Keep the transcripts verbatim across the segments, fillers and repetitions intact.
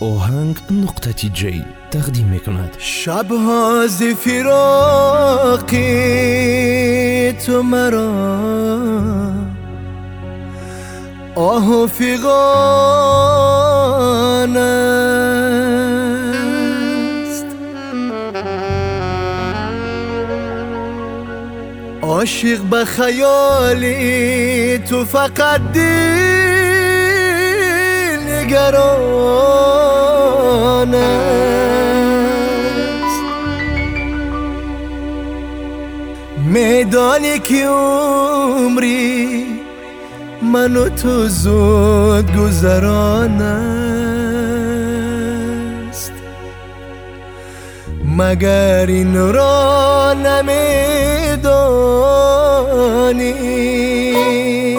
آهنگ نقطه تی جی تقدیم میکند. شبها ز فراقی تو مرا آه و فغان است، عاشق به خیالی تو فقط دل نگران است. میدانی که عمری من و تو زود گذران است، مگر این را نمیدانی؟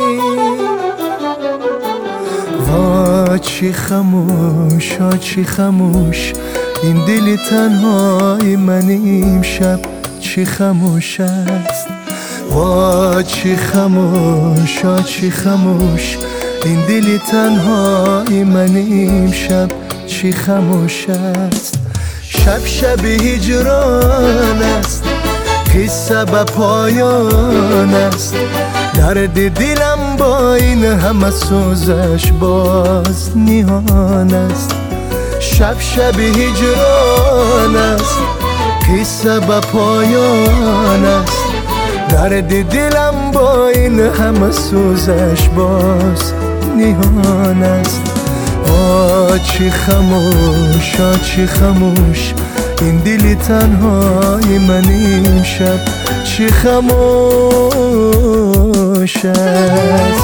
وا چی خموش، آ چی خموش، این دل تنهای من امشب چی خموش است. وا چی خموش، آ چی خموش، این دل تنهای من امشب چی خموش است. شب شب هجران است، قصه به پایان است، درد دلم با این همه سوزش باز نیان است. شب شب هجران است، قصه به پایان است، درد دلم با این همه سوزش باز نیان است. آه چی خموش، آه چی خموش، این دل تنهای من امشب چی خموش است.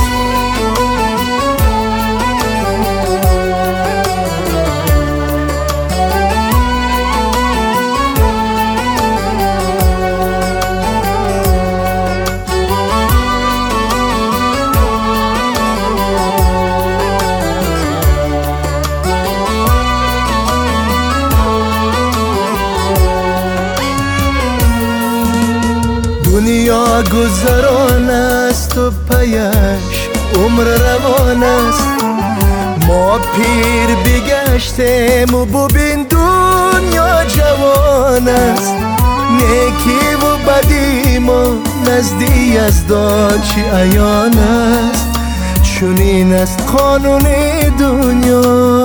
دنیا گذران است و پیش عمر روان است، ما پیر بگشتیم و ببین دنیا جوان است. نیکی و بدی ما نزدی از دان چی عیان است، چنین است قانون دنیا.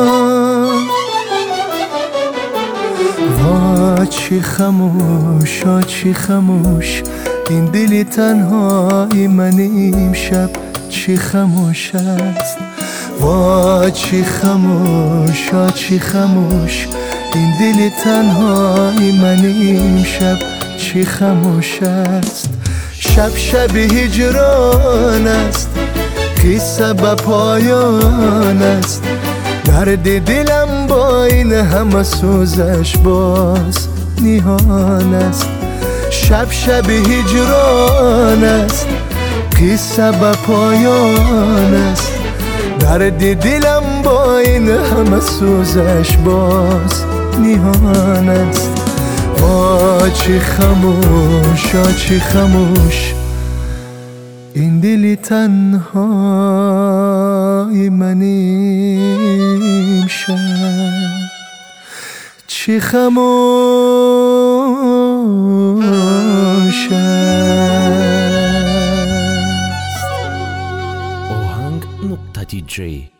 وا چی خموش، آ چی خموش، این دل تنهای من امشب چی خموش است. وا چی خموش، آ چی خموش، این دل تنهای من امشب چی خموش است. شب شب هجران است، قصه به پایان است، درد دلم با این همه سوزش باز نیان است. شب شب هجران است، قصه به پایان است، درد دلم با این همه سوزش باز نیان است. وا چی خموش، آ چی خموش، این دل تنهای من امشب چی خموش است. آهنگ نقطه تی جی